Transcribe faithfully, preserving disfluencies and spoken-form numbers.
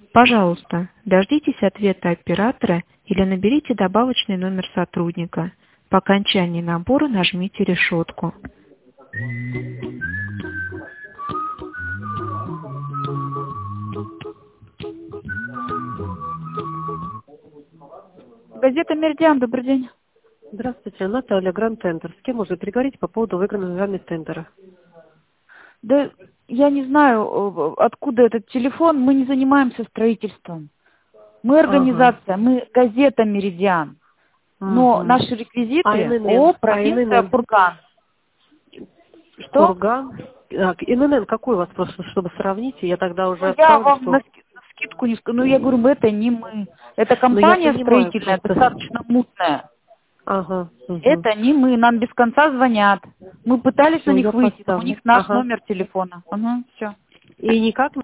Пожалуйста, дождитесь ответа оператора или наберите добавочный номер сотрудника. По окончании набора нажмите решетку. Газета «Меридиан», добрый день. Здравствуйте, Наталья, Гранд Тендер. С кем можно переговорить по поводу выигранного вами тендера? Да я не знаю, откуда этот телефон, мы не занимаемся строительством. Мы организация, Ага. мы газета «Меридиан». Но Угу. наши реквизиты А эн эн эн? о А провинция эн эн эн? Курган. Что? Курган? Так, эн эн эн какой у вас просто, чтобы сравнить, и я тогда уже Ну, я отправлю, вам на что... ски- на скидку не скажу. Ну, я говорю, это не мы. Это Ну, я компания понимаю строительная, просто. достаточно мутная. Ага. Угу. Это не мы, нам без конца звонят. Мы пытались на Все, я них выйти, но у поставлю. них наш Ага. номер телефона. Ага, все. И никак